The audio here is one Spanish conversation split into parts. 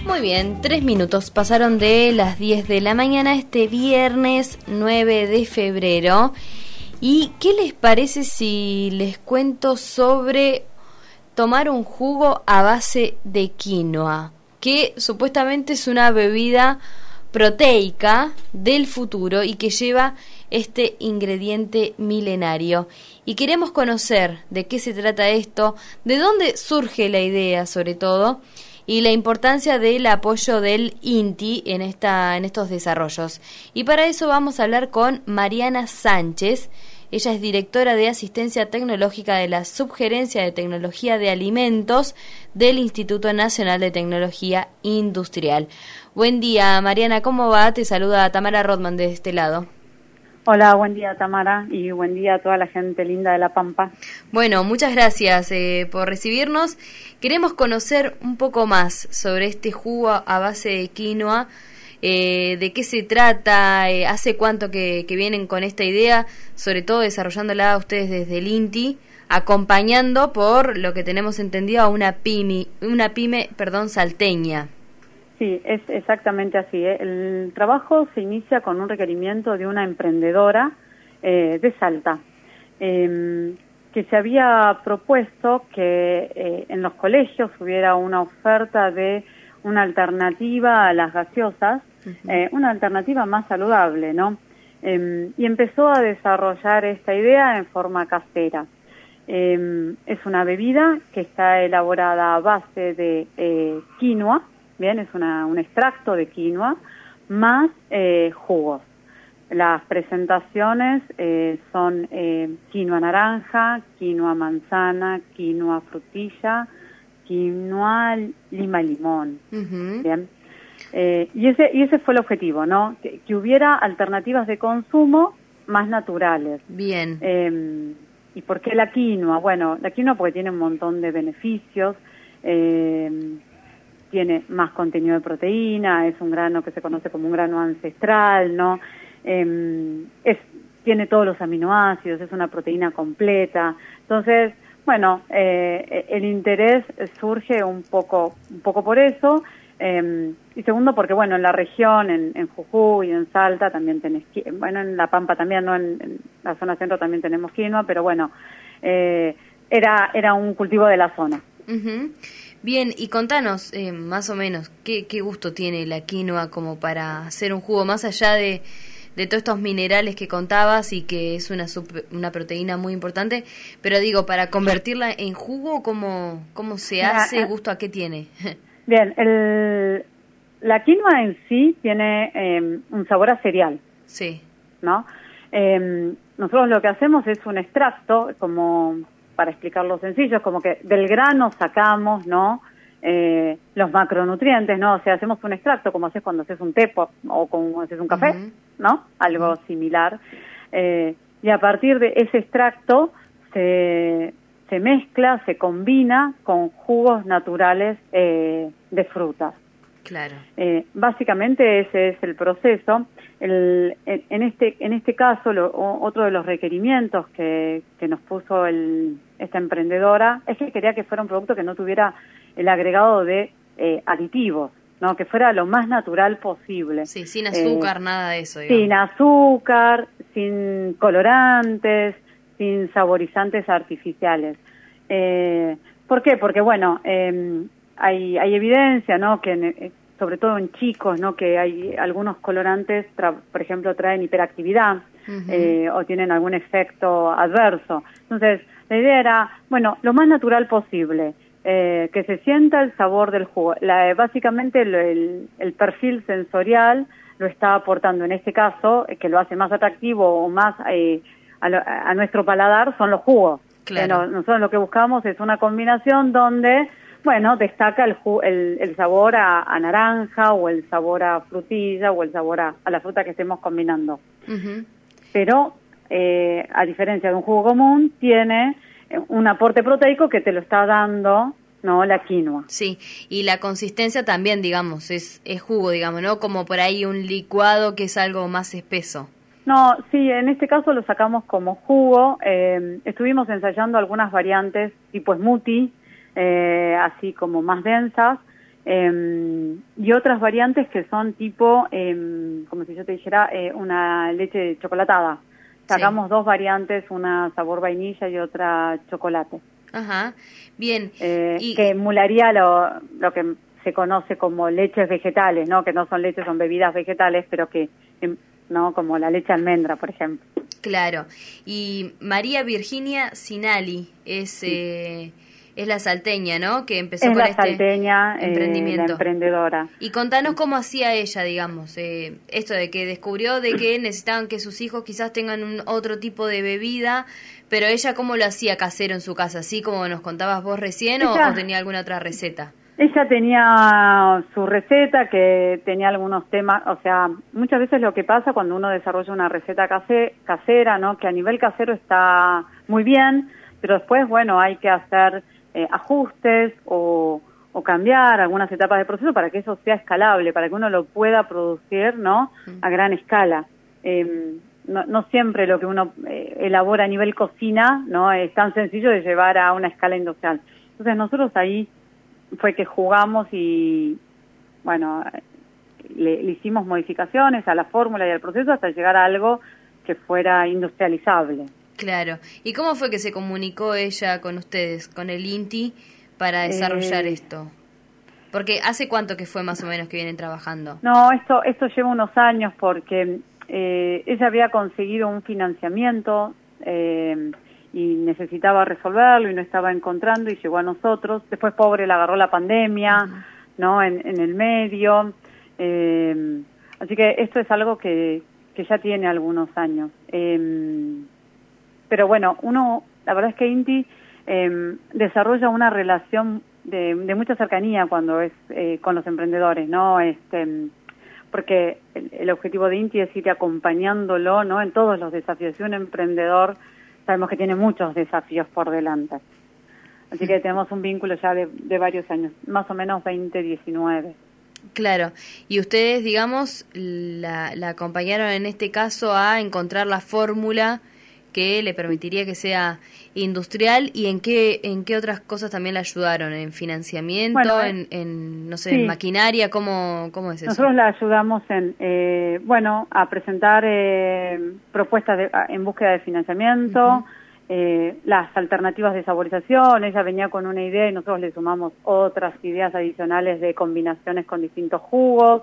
Muy bien, 3 minutos pasaron de las 10 de la mañana este viernes 9 de febrero. ¿Y qué les parece si les cuento sobre tomar un jugo a base de quinoa? Que supuestamente es una bebida proteica del futuro y que lleva este ingrediente milenario. Y queremos conocer de qué se trata esto, de dónde surge la idea sobre todo, y la importancia del apoyo del INTI en estos desarrollos. Y para eso vamos a hablar con Mariana Sánchez. Ella es directora de Asistencia Tecnológica de la Subgerencia de Tecnología de Alimentos del Instituto Nacional de Tecnología Industrial. Buen día, Mariana, ¿cómo va? Te saluda Tamara Rodman de este lado. Hola, buen día Tamara y buen día a toda la gente linda de La Pampa. Bueno, muchas gracias por recibirnos. Queremos conocer un poco más sobre este jugo a base de quinoa, de qué se trata, hace cuánto que vienen con esta idea, sobre todo desarrollándola ustedes desde el INTI, acompañando por lo que tenemos entendido a una pyme salteña. Sí, es exactamente así. El trabajo se inicia con un requerimiento de una emprendedora de Salta, que se había propuesto que en los colegios hubiera una oferta de una alternativa a las gaseosas, una alternativa más saludable, ¿no? Y empezó a desarrollar esta idea en forma casera. Es una bebida que está elaborada a base de quinoa. Bien, es un extracto de quinoa más jugos. Las presentaciones son quinoa naranja, quinoa manzana, quinoa frutilla, quinoa lima limón. Bien. Y ese fue el objetivo, ¿no? Que hubiera alternativas de consumo más naturales. Bien. ¿Y por qué la quinoa? Bueno, la quinoa porque tiene un montón de beneficios. Tiene más contenido de proteína, es un grano que se conoce como un grano ancestral, ¿no? Tiene todos los aminoácidos, es una proteína completa. Entonces, bueno, el interés surge un poco por eso, y segundo porque, bueno, en la región, en Jujuy y en Salta también tenés, bueno, en La Pampa también, ¿no? En la zona centro también tenemos quinoa, pero bueno, era un cultivo de la zona. Bien, y contanos más o menos qué gusto tiene la quinoa como para hacer un jugo, más allá de todos estos minerales que contabas y que es una proteína muy importante, pero digo, para convertirla en jugo, ¿cómo se hace? ¿Gusto a qué tiene? Bien, la quinoa en sí tiene un sabor a cereal. Sí. ¿No? Nosotros lo que hacemos es un extracto, como para explicarlo sencillo, es como que del grano sacamos, ¿no? Los macronutrientes, ¿no? O sea, hacemos un extracto como haces cuando haces un té o como haces un café, ¿no? Algo similar. Y a partir de ese extracto se mezcla, se combina con jugos naturales de frutas. Claro. Básicamente ese es el proceso. En este caso, otro de los requerimientos que nos puso esta emprendedora es que quería que fuera un producto que no tuviera el agregado de aditivos, ¿no? Que fuera lo más natural posible. Sí, sin azúcar, nada de eso, digamos. Sin azúcar, sin colorantes, sin saborizantes artificiales. ¿Por qué? Porque, bueno, hay evidencia, ¿no? Que sobre todo en chicos, ¿no? Que hay algunos colorantes, por ejemplo, traen hiperactividad o tienen algún efecto adverso. Entonces, la idea era, bueno, lo más natural posible, que se sienta el sabor del jugo. Básicamente el perfil sensorial lo está aportando, en este caso, que lo hace más atractivo o más a nuestro paladar, son los jugos. Claro. Nosotros lo que buscamos es una combinación donde, bueno, destaca el sabor a naranja o el sabor a frutilla o el sabor a la fruta que estemos combinando. Pero, a diferencia de un jugo común, tiene un aporte proteico que te lo está dando, ¿no? La quinoa. Sí, y la consistencia también, digamos, es jugo, digamos, ¿no? Como por ahí un licuado que es algo más espeso. No, sí, en este caso lo sacamos como jugo. Estuvimos ensayando algunas variantes tipo smoothie, así como más densas, y y otras variantes que son tipo, como si yo te dijera, una leche chocolatada. Sacamos dos variantes, una sabor vainilla y otra chocolate. Ajá, bien. Que emularía lo que se conoce como leches vegetales, ¿no? Que no son leches, son bebidas vegetales, pero que, ¿no? Como la leche almendra, por ejemplo. Claro. Y María Virginia Sinali es la salteña, ¿no? Que empezó con este emprendimiento. La emprendedora. Y contanos cómo hacía ella, digamos, esto de que descubrió de que necesitaban que sus hijos quizás tengan otro tipo de bebida, pero ella cómo lo hacía casero en su casa, así como nos contabas vos recién, o tenía alguna otra receta. Ella tenía su receta, que tenía algunos temas, o sea, muchas veces lo que pasa cuando uno desarrolla una receta casera, ¿no? Que a nivel casero está muy bien, pero después, bueno, hay que hacer ajustes o cambiar algunas etapas del proceso para que eso sea escalable, para que uno lo pueda producir, ¿no? A gran escala. No siempre lo que uno elabora a nivel cocina, ¿no? Es tan sencillo de llevar a una escala industrial. Entonces nosotros ahí fue que jugamos y, bueno, le hicimos modificaciones a la fórmula y al proceso hasta llegar a algo que fuera industrializable. Claro. ¿Y cómo fue que se comunicó ella con ustedes, con el INTI, para desarrollar esto? Porque ¿hace cuánto que fue más o menos que vienen trabajando? No, esto lleva unos años porque ella había conseguido un financiamiento y necesitaba resolverlo y no estaba encontrando y llegó a nosotros. Después, pobre, la agarró la pandemia, ¿no? En el medio. Así que esto es algo que ya tiene algunos años. Pero bueno, la verdad es que INTI desarrolla una relación de mucha cercanía cuando es con los emprendedores, ¿no? Porque el objetivo de INTI es ir acompañándolo, ¿no? En todos los desafíos. Y un emprendedor sabemos que tiene muchos desafíos por delante. Así que tenemos un vínculo ya de varios años, más o menos 2019. Claro. Y ustedes, digamos, la acompañaron en este caso a encontrar la fórmula que le permitiría que sea industrial, y en qué otras cosas también la ayudaron, en financiamiento, bueno, en no sé, sí. En maquinaria, ¿cómo es eso? Nosotros la ayudamos a presentar propuestas en búsqueda de financiamiento, las alternativas de saborización. Ella venía con una idea y nosotros le sumamos otras ideas adicionales de combinaciones con distintos jugos.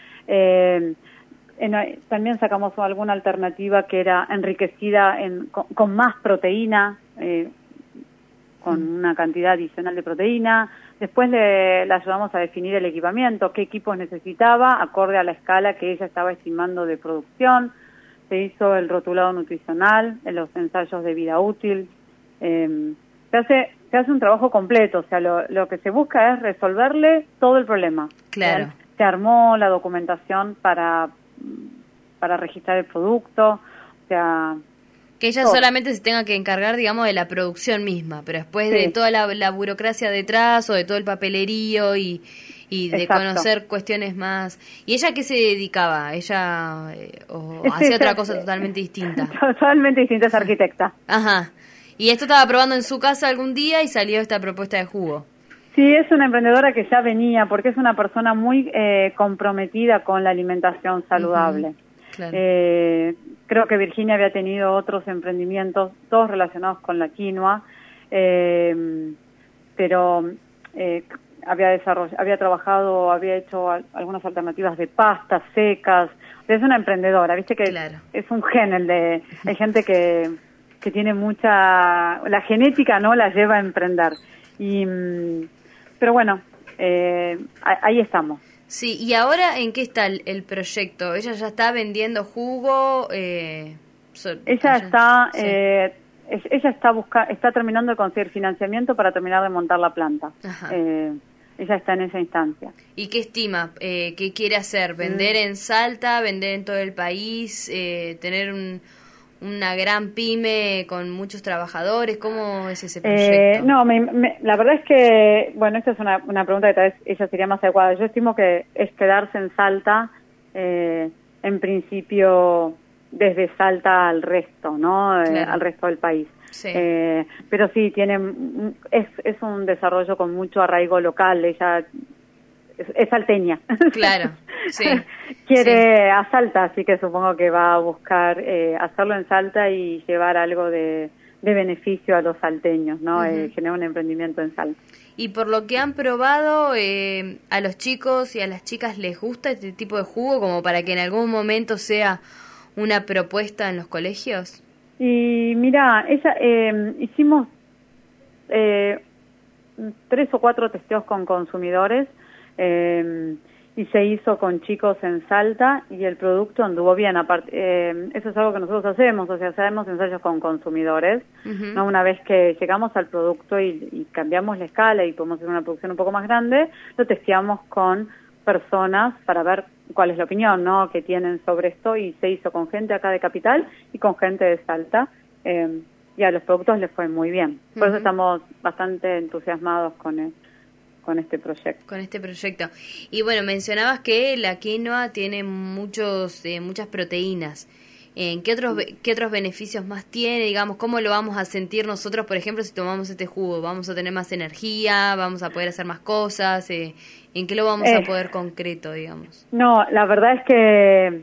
También sacamos alguna alternativa que era enriquecida con más proteína, con una cantidad adicional de proteína. Después le ayudamos a definir el equipamiento, qué equipos necesitaba, acorde a la escala que ella estaba estimando de producción. Se hizo el rotulado nutricional, los ensayos de vida útil. Se hace un trabajo completo, o sea, lo que se busca es resolverle todo el problema. Claro. Se armó la documentación para registrar el producto, o sea... Que ella solamente se tenga que encargar, digamos, de la producción misma, pero después de toda la burocracia detrás, o de todo el papelerío y de conocer cuestiones más... ¿Y ella a qué se dedicaba? ¿Ella hacía otra cosa totalmente distinta? Totalmente distinta, es arquitecta. Ajá. ¿Y esto estaba probando en su casa algún día y salió esta propuesta de jugo? Sí, es una emprendedora que ya venía, porque es una persona muy comprometida con la alimentación saludable. Claro. Creo que Virginia había tenido otros emprendimientos, todos relacionados con la quinoa, pero había hecho algunas alternativas de pastas secas. Es una emprendedora, viste que es un gen hay gente que tiene la genética, ¿no? La lleva a emprender. Pero bueno, ahí estamos. Sí, ¿y ahora en qué está el proyecto? ¿Ella ya está vendiendo jugo? Ella está terminando de conseguir financiamiento para terminar de montar la planta. Ella está en esa instancia. ¿Y qué estima? ¿Qué quiere hacer? ¿Vender en Salta? ¿Vender en todo el país? ¿Tener una gran pyme con muchos trabajadores? ¿Cómo es ese proyecto? No, la verdad es que, bueno, esta es una pregunta que tal vez ella sería más adecuada. Yo estimo que es quedarse en Salta, en principio desde Salta al resto, ¿no? Al resto del país. Sí. Pero sí, es un desarrollo con mucho arraigo local. Ella es salteña. Claro, sí. Quiere a Salta, así que supongo que va a buscar hacerlo en Salta y llevar algo de beneficio a los salteños, ¿no? Generar un emprendimiento en Salta. Y por lo que han probado, a los chicos y a las chicas les gusta este tipo de jugo como para que en algún momento sea una propuesta en los colegios. Y mira, hicimos 3 o 4 testeos con consumidores y se hizo con chicos en Salta y el producto anduvo bien. Eso es algo que nosotros hacemos, o sea, hacemos ensayos con consumidores, ¿no? Una vez que llegamos al producto y cambiamos la escala y podemos hacer una producción un poco más grande, lo testeamos con personas para ver cuál es la opinión, ¿no?, que tienen sobre esto, y se hizo con gente acá de Capital y con gente de Salta, y a los productos les fue muy bien. Por eso estamos bastante entusiasmados con este proyecto. Con este proyecto. Y bueno, mencionabas que la quinoa tiene muchas proteínas. ¿Qué otros beneficios más tiene? Digamos, ¿cómo lo vamos a sentir nosotros, por ejemplo, si tomamos este jugo? ¿Vamos a tener más energía? ¿Vamos a poder hacer más cosas? ¿En qué lo vamos a poder concreto, digamos? No, la verdad es que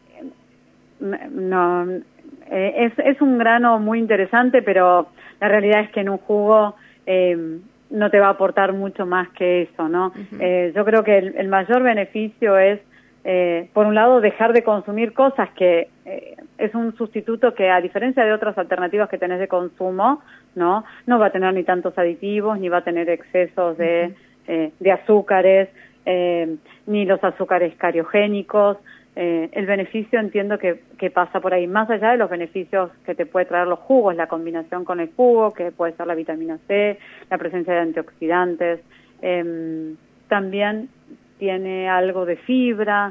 no, es un grano muy interesante, pero la realidad es que en un jugo no te va a aportar mucho más que eso, ¿no? Yo creo que el mayor beneficio es, por un lado, dejar de consumir cosas que es un sustituto que, a diferencia de otras alternativas que tenés de consumo, no va a tener ni tantos aditivos, ni va a tener excesos de azúcares, ni los azúcares cariogénicos. El beneficio entiendo que pasa por ahí, más allá de los beneficios que te puede traer los jugos, la combinación con el jugo, que puede ser la vitamina C, la presencia de antioxidantes, también tiene algo de fibra,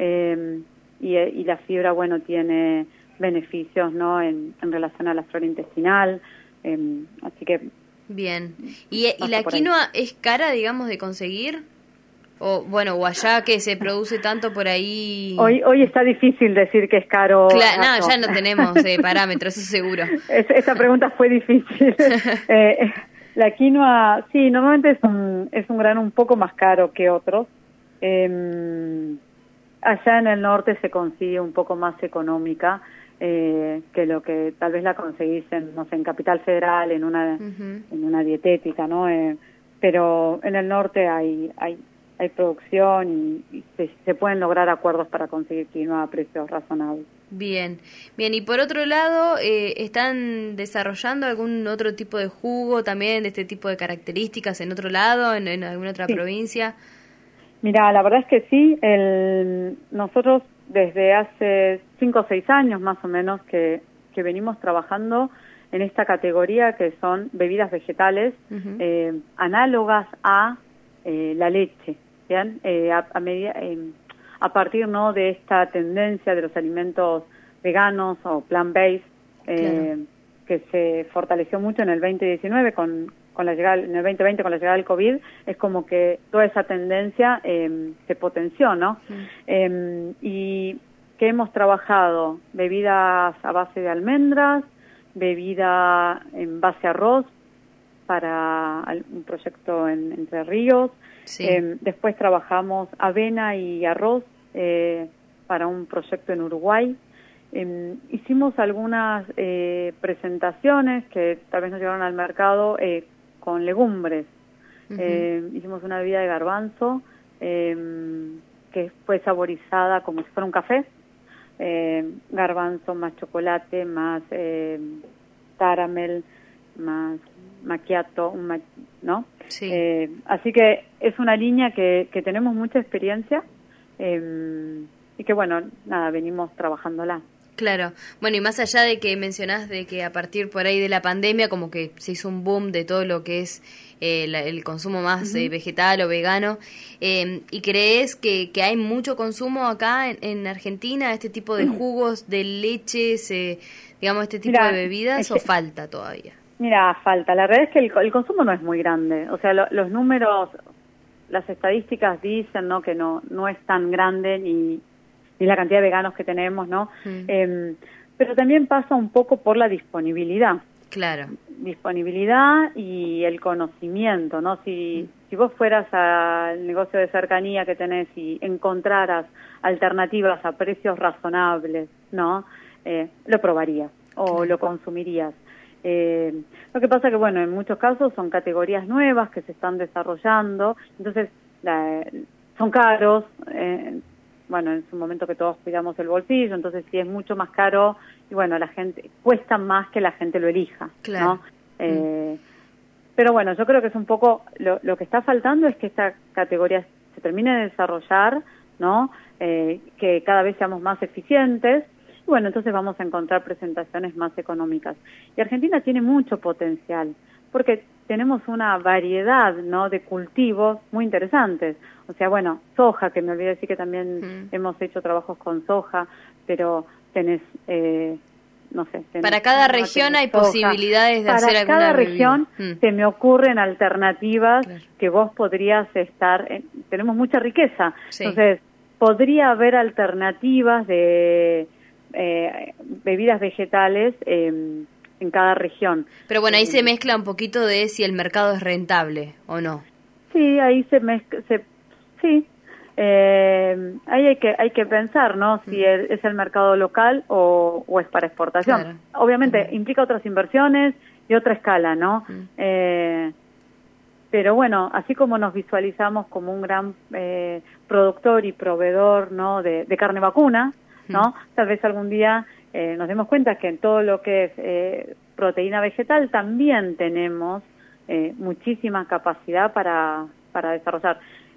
y la fibra, bueno, tiene beneficios, ¿no?, en relación a la flora intestinal, así que... Bien. ¿Y la quinoa es cara, digamos, de conseguir? O allá que se produce tanto por ahí... Hoy está difícil decir que es caro. Claro, no, ya no tenemos parámetros, eso seguro. Esa pregunta fue difícil. La quinoa, sí, normalmente es un grano un poco más caro que otros. Allá en el norte se consigue un poco más económica que lo que tal vez la conseguís en Capital Federal, en una dietética, ¿no? Pero en el norte hay producción y se pueden lograr acuerdos para conseguir quinoa a precios razonables. Bien. Y por otro lado, ¿están desarrollando algún otro tipo de jugo también de este tipo de características en otro lado, en alguna otra provincia? Mira, la verdad es que sí. Nosotros desde hace 5 o 6 años más o menos que venimos trabajando en esta categoría, que son bebidas vegetales análogas a la leche, ¿bien? A partir, ¿no?, de esta tendencia de los alimentos veganos o plant-based, claro, que se fortaleció mucho en el 2019 con la llegada, en el 2020 con la llegada del COVID, es como que toda esa tendencia se potenció, ¿no? Y que hemos trabajado bebidas a base de almendras, bebida en base a arroz para un proyecto en Entre Ríos. Sí. Después trabajamos avena y arroz para un proyecto en Uruguay. Hicimos algunas presentaciones que tal vez no llegaron al mercado con legumbres. Hicimos una bebida de garbanzo que fue saborizada como si fuera un café. Garbanzo más chocolate, más caramel, más macchiato, ¿no? Sí. Así que es una línea que tenemos mucha experiencia y que, bueno, nada, venimos trabajándola. Claro. Bueno, y más allá de que mencionás de que a partir por ahí de la pandemia como que se hizo un boom de todo lo que es el consumo más vegetal o vegano, ¿y crees que hay mucho consumo acá en Argentina de este tipo de jugos, de leches, digamos, este tipo de bebidas, o falta todavía? Mira, falta. La verdad es que el consumo no es muy grande. O sea, los números, las estadísticas dicen, ¿no?, que no es tan grande ni la cantidad de veganos que tenemos, ¿no? Pero también pasa un poco por la disponibilidad. Claro. Disponibilidad y el conocimiento, ¿no? Si si vos fueras al negocio de cercanía que tenés y encontraras alternativas a precios razonables, ¿no? Lo probarías o lo consumirías. Lo que pasa que, bueno, en muchos casos son categorías nuevas que se están desarrollando, entonces son caros, bueno, en su momento que todos cuidamos el bolsillo, entonces si es mucho más caro, y bueno, la gente, cuesta más que la gente lo elija, claro. ¿no? Pero bueno, yo creo que es un poco, lo que está faltando es que esta categoría se termine de desarrollar, ¿no? Que cada vez seamos más eficientes, y bueno, entonces vamos a encontrar presentaciones más económicas. Y Argentina tiene mucho potencial, porque tenemos una variedad, ¿no?, de cultivos muy interesantes. O sea, bueno, soja, que me olvidé decir que también hemos hecho trabajos con soja, pero tenés, no sé. Para cada región hay soja. Posibilidades de hacer alguna Para cada región se me ocurren alternativas que vos podrías estar, tenemos mucha riqueza, entonces podría haber alternativas de bebidas vegetales en cada región. Pero bueno, ahí se mezcla un poquito de si el mercado es rentable o no. Sí, ahí sí. Ahí hay que pensar, ¿no? Si es el mercado local o es para exportación. Claro. Obviamente implica otras inversiones y otra escala, ¿no? Pero bueno, así como nos visualizamos como un gran productor y proveedor, ¿no?, de carne vacuna, ¿no? Tal vez algún día nos demos cuenta que en todo lo que es proteína vegetal también tenemos muchísima capacidad para desarrollar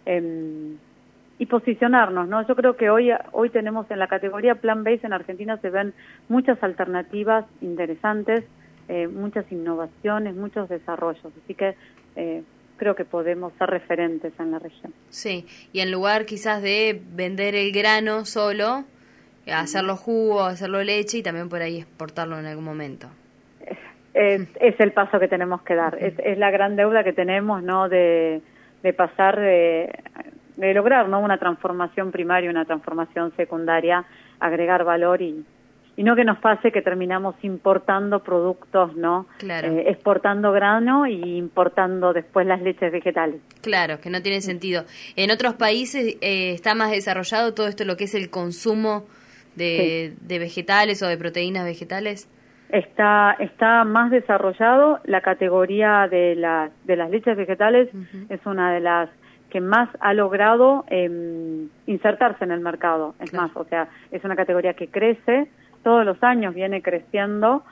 y posicionarnos, ¿no? Yo creo que hoy tenemos en la categoría plant-based en Argentina se ven muchas alternativas interesantes, muchas innovaciones, muchos desarrollos, así que creo que podemos ser referentes en la región. Sí, y en lugar quizás de vender el grano solo, hacerlo jugo, hacerlo leche y también por ahí exportarlo en algún momento. Es el paso que tenemos que dar, es la gran deuda que tenemos, ¿no?, de pasar de lograr, ¿no?, una transformación primaria, una transformación secundaria, agregar valor y no que nos pase que terminamos importando productos, ¿no? Claro. Exportando grano y importando después las leches vegetales. Claro, que no tiene sentido. En otros países está más desarrollado todo esto, lo que es el consumo de vegetales o de proteínas vegetales. Está más desarrollado. La categoría de las leches vegetales es una de las que más ha logrado insertarse en el mercado. Es más, o sea, es una categoría que crece, todos los años viene creciendo,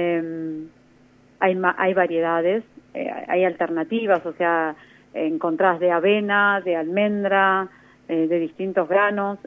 hay variedades, hay alternativas, o sea, encontrás de avena, de almendra, de distintos granos,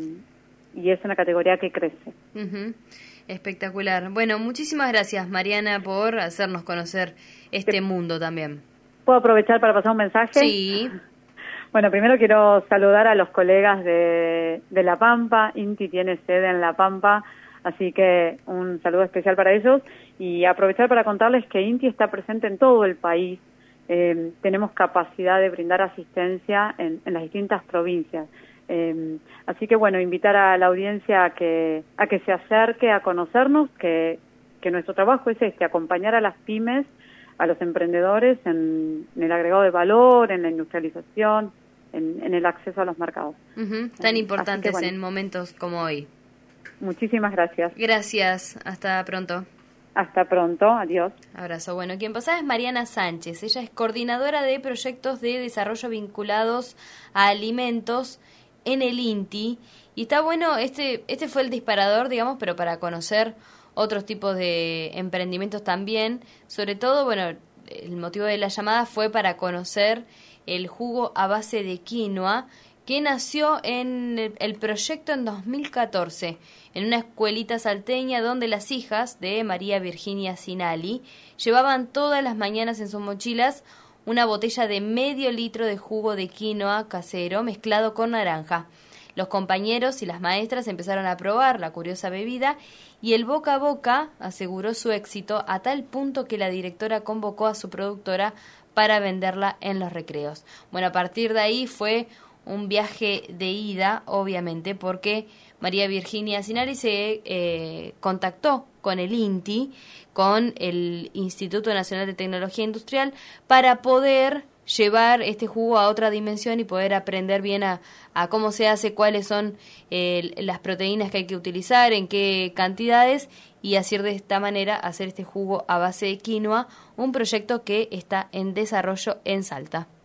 y es una categoría que crece. Espectacular. Bueno, muchísimas gracias, Mariana, por hacernos conocer este mundo también. ¿Puedo aprovechar para pasar un mensaje? Sí. Bueno, primero quiero saludar a los colegas de La Pampa. INTI tiene sede en La Pampa, así que un saludo especial para ellos. Y aprovechar para contarles que INTI está presente en todo el país. Tenemos capacidad de brindar asistencia en las distintas provincias. Así que bueno, invitar a la audiencia a que se acerque a conocernos, que nuestro trabajo es acompañar a las pymes, a los emprendedores en el agregado de valor, en la industrialización, en el acceso a los mercados. Tan importantes que, bueno, en momentos como hoy. Muchísimas gracias. Gracias, hasta pronto. Hasta pronto, adiós. Abrazo. Bueno, quien pasaba es Mariana Sánchez. Ella es coordinadora de proyectos de desarrollo vinculados a alimentos en el INTI. Y está bueno, este fue el disparador, digamos, pero para conocer otros tipos de emprendimientos también. Sobre todo, bueno, el motivo de la llamada fue para conocer el jugo a base de quinoa, que nació en el proyecto en 2014, en una escuelita salteña donde las hijas de María Virginia Sinali llevaban todas las mañanas en sus mochilas una botella de medio litro de jugo de quinoa casero mezclado con naranja. Los compañeros y las maestras empezaron a probar la curiosa bebida y el boca a boca aseguró su éxito a tal punto que la directora convocó a su productora para venderla en los recreos. Bueno, a partir de ahí fue un viaje de ida, obviamente, porque María Virginia Sinari se contactó con el INTI, con el Instituto Nacional de Tecnología Industrial, para poder llevar este jugo a otra dimensión y poder aprender bien a cómo se hace, cuáles son las proteínas que hay que utilizar, en qué cantidades, y así de esta manera hacer este jugo a base de quinoa, un proyecto que está en desarrollo en Salta.